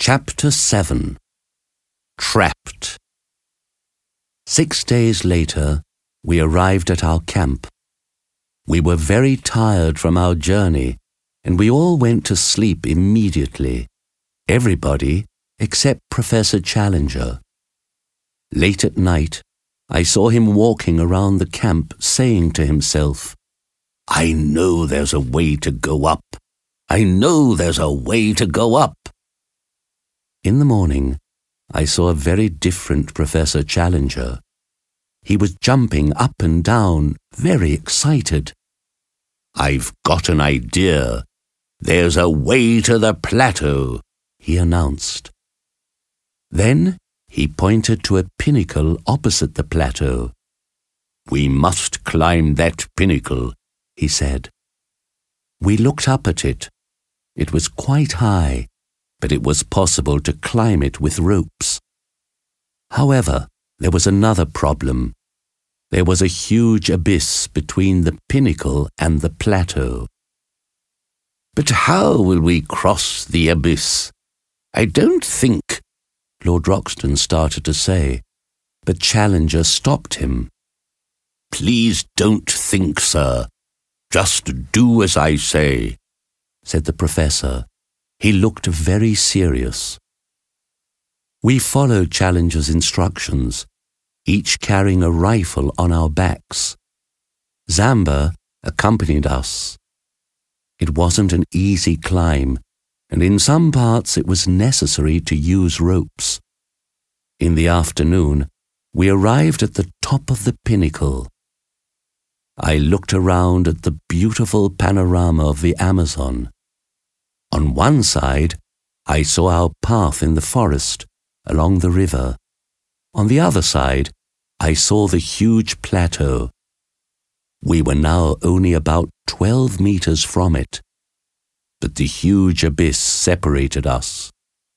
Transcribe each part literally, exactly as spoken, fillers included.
Chapter seven. Trapped. Six days later, we arrived at our camp. We were very tired from our journey, and we all went to sleep immediately. Everybody except Professor Challenger. Late at night, I saw him walking around the camp saying to himself, "I know there's a way to go up. I know there's a way to go up." In the morning, I saw a very different Professor Challenger. He was jumping up and down, very excited. "I've got an idea. There's a way to the plateau," he announced. Then he pointed to a pinnacle opposite the plateau. "We must climb that pinnacle," he said. We looked up at it. It was quite high, but it was possible to climb it with ropes. However, there was another problem. There was a huge abyss between the pinnacle and the plateau. "But how will we cross the abyss? I don't think," Lord Roxton started to say, but Challenger stopped him. "Please don't think, sir. Just do as I say," said the professor. He looked very serious. We followed Challenger's instructions, each carrying a rifle on our backs. Zamba accompanied us. It wasn't an easy climb, and in some parts it was necessary to use ropes. In the afternoon, we arrived at the top of the pinnacle. I looked around at the beautiful panorama of the Amazon. On one side, I saw our path in the forest along the river. On the other side, I saw the huge plateau. We were now only about twelve meters from it, but the huge abyss separated us.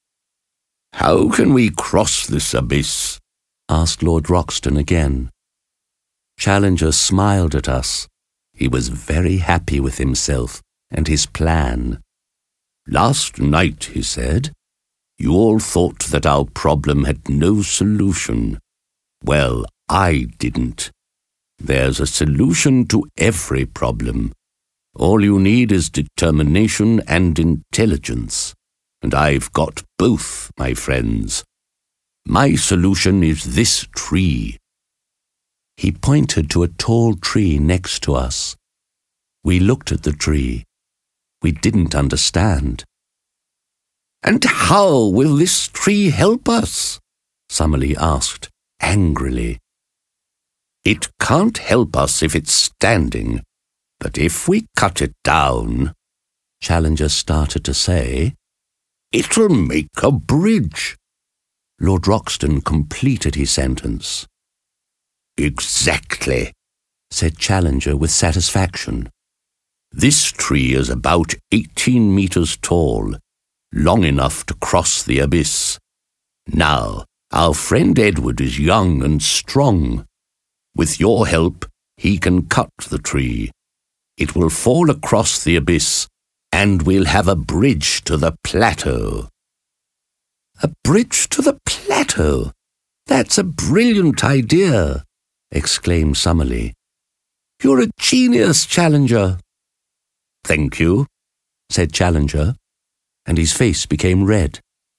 "How can we cross this abyss?" asked Lord Roxton again. Challenger smiled at us. He was very happy with himself and his plan. "Last night," he said, "you all thought that our problem had no solution. Well, I didn't. There's a solution to every problem. All you need is determination and intelligence, and I've got both, my friends. My solution is this tree." He pointed to a tall tree next to us. We looked at the tree. We didn't understand. "And how will this tree help us?" Summerlee asked, angrily. "It can't help us if it's standing, but if we cut it down," Challenger started to say, "it'll make a bridge." Lord Roxton completed his sentence. "Exactly," said Challenger with satisfaction. "This tree is about eighteen meters tall, long enough to cross the abyss. Now, our friend Edward is young and strong. With your help, he can cut the tree. It will fall across the abyss, and we'll have a bridge to the plateau." "A bridge to the plateau? That's a brilliant idea," exclaimed Summerlee. "You're a genius, Challenger." "Thank you," said Challenger, and his face became red.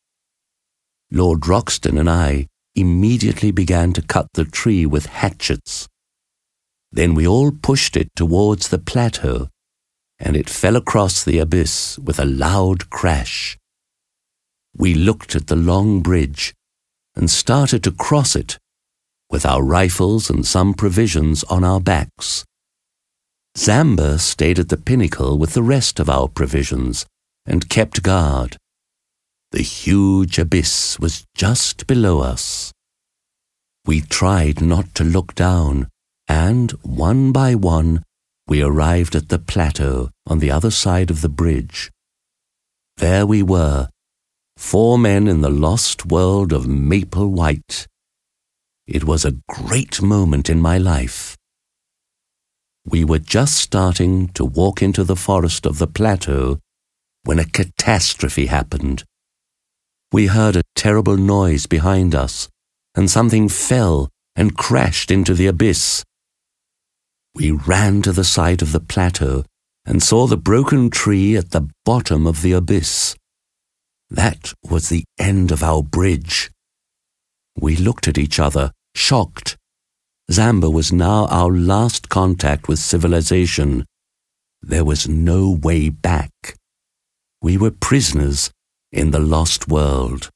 Lord Roxton and I immediately began to cut the tree with hatchets. Then we all pushed it towards the plateau, and it fell across the abyss with a loud crash. We looked at the long bridge and started to cross it, with our rifles and some provisions on our backs. Zamba stayed at the pinnacle with the rest of our provisions and kept guard. The huge abyss was just below us. We tried not to look down, and one by one we arrived at the plateau on the other side of the bridge. There we were, four men in the lost world of Maple White. It was a great moment in my life. We were just starting to walk into the forest of the plateau when a catastrophe happened. we heard a terrible noise behind us, and something fell and crashed into the abyss. We ran to the side of the plateau and saw the broken tree at the bottom of the abyss. That was the end of our bridge. We looked at each other, shocked. Zamba was now our last contact with civilization. There was no way back. We were prisoners in the lost world.